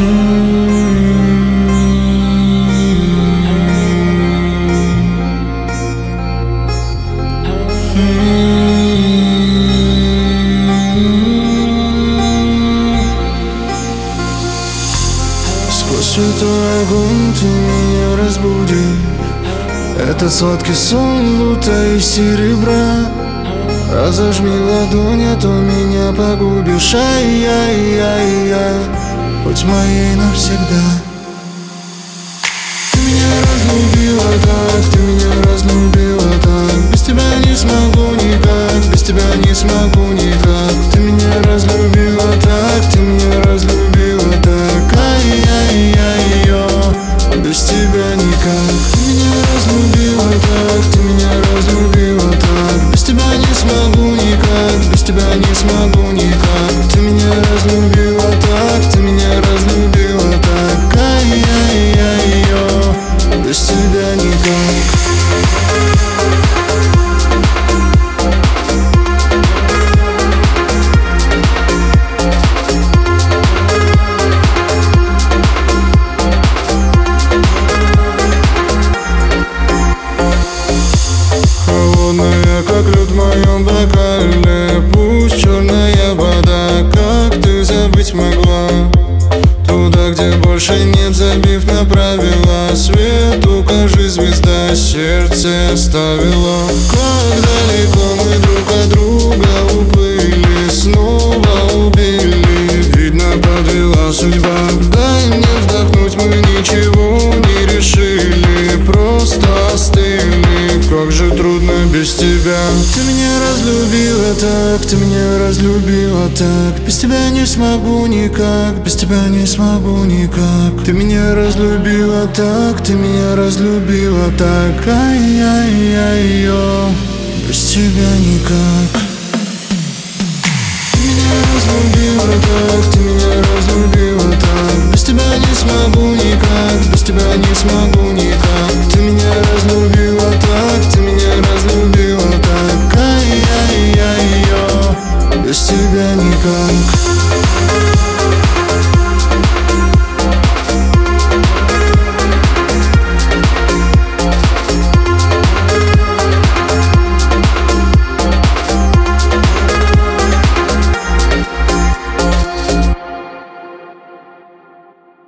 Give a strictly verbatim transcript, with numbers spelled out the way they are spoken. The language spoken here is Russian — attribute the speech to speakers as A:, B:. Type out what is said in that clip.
A: Сквозь святой огонь ты меня разбуди. Этот сладкий сон будто из серебра. Разожми ладонь, а то меня погубишь. Ай-яй-яй-яй, будь моей навсегда. Ты меня разлюбила так, ты меня разлюбила так. Без тебя не смогу никак, без тебя не смогу никак. Ты меня разлюбила так, ты меня разлюбила так. Ай-яй-яй-йо, без тебя никак. Ты меня разлюбила так, ты меня разлюбила так. Без тебя не смогу никак, без тебя не смогу никак. Ты меня разлюбила так, ты меня разлюбила так. Ай-яй-яй-йо, без тебя никак. Холодная, как лед в моем бокале. Пусть черная вода, как ты забыть могла. Туда, где больше нет, забив на правила. Свет, укажи, звезда, сердце оставила. Как далеко мы друг от друга уплыли, снова убили. Видно, подвела судьба. Дай мне вдохнуть, мы ничего не решили, просто остыли. Как же трудно без тебя. Ты меня разлюбила так, ты меня разлюбила так. Без тебя не смогу никак, без тебя не смогу никак. Ты меня разлюбила так, ты меня разлюбила так. Ай-яй-яй-йо, без тебя никак. Ты меня разлюбила так, ты меня разлюбила так. Без тебя не смогу никак, без тебя не смогу